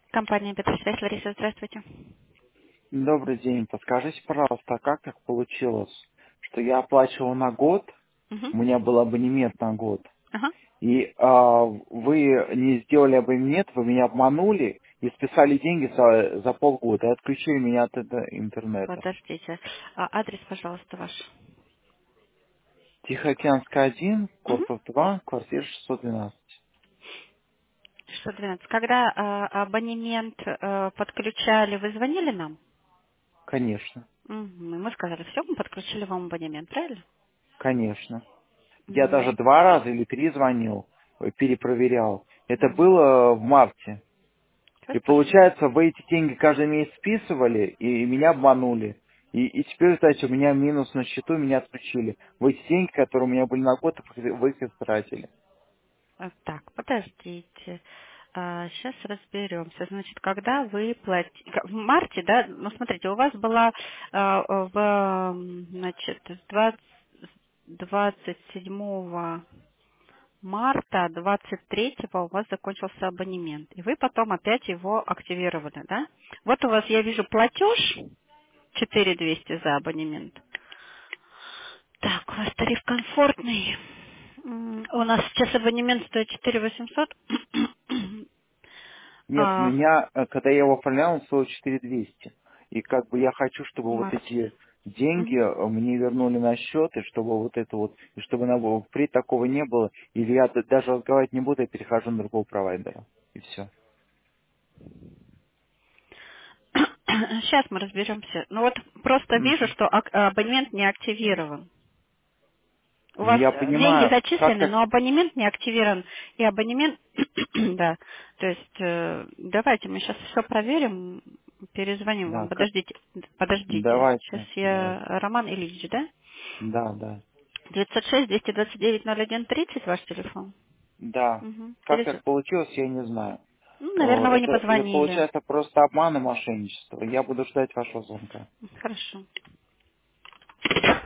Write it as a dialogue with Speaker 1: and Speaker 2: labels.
Speaker 1: Компания Бетросвязь, Лариса, здравствуйте.
Speaker 2: Добрый день. Подскажите, пожалуйста, а как так получилось, что я оплачивал на год,
Speaker 1: Мгм.
Speaker 2: у меня был абонемент на год,
Speaker 1: Ага.
Speaker 2: и вы не сделали абонемент, вы меня обманули и списали деньги за полгода и отключили меня от этого интернета.
Speaker 1: Подождите. Адрес, пожалуйста, ваш.
Speaker 2: Тихоокеанская 1,
Speaker 1: Угу.
Speaker 2: корпус 2, квартира 612.
Speaker 1: 612. Когда абонемент подключали, вы звонили нам?
Speaker 2: Конечно,
Speaker 1: Мгм. И мы сказали, все, мы подключили вам абонемент, правильно?
Speaker 2: конечно. Я даже
Speaker 1: Мгм.
Speaker 2: 2 раза или 3 звонил, перепроверял. Это
Speaker 1: Мгм.
Speaker 2: было в марте.
Speaker 1: Сейчас
Speaker 2: И
Speaker 1: посмотрим.
Speaker 2: получается, вы эти деньги каждый месяц списывали, и меня обманули. И теперь, знаете, у меня минус на счету, меня отключили. Вы эти деньги, которые у меня были на год, вы их истратили.
Speaker 1: Так, подождите. Сейчас разберемся. Значит, когда вы платите... В марте, да? Ну, смотрите, у вас была значит, с 27 марта 23-го у вас закончился абонемент. И вы потом опять его активировали, да? Вот у вас, я вижу, платеж 4200 за абонемент. Так, у вас тариф комфортный. У нас сейчас абонемент стоит 4800.
Speaker 2: Нет, у
Speaker 1: А,
Speaker 2: меня, когда я его оформлял, он стоил 4200. И как бы я хочу, чтобы вот
Speaker 1: март.
Speaker 2: эти деньги
Speaker 1: Мгм.
Speaker 2: мне вернули на счет, и чтобы вот это вот, и чтобы впредь такого не было. Или я даже разговаривать не буду, я перехожу на другого провайдера. И все.
Speaker 1: Сейчас мы разберемся. Ну вот просто вижу, что абонемент не активирован. У
Speaker 2: Ну
Speaker 1: вас
Speaker 2: я
Speaker 1: деньги
Speaker 2: понимаю, как
Speaker 1: зачислены,
Speaker 2: так.
Speaker 1: но абонемент не активирован. И абонемент, да, то есть давайте мы сейчас все проверим, перезвоним
Speaker 2: Да,
Speaker 1: вам. Подождите. Сейчас
Speaker 2: давайте,
Speaker 1: я,
Speaker 2: давайте.
Speaker 1: Роман Ильич, да?
Speaker 2: Да, да.
Speaker 1: 906-229-0130 ваш телефон.
Speaker 2: Да.
Speaker 1: Угу.
Speaker 2: Как так получилось, я не знаю.
Speaker 1: Ну, наверное, вы не
Speaker 2: Это
Speaker 1: позвонили.
Speaker 2: получается просто обман и мошенничество. Я буду ждать вашего звонка.
Speaker 1: Хорошо.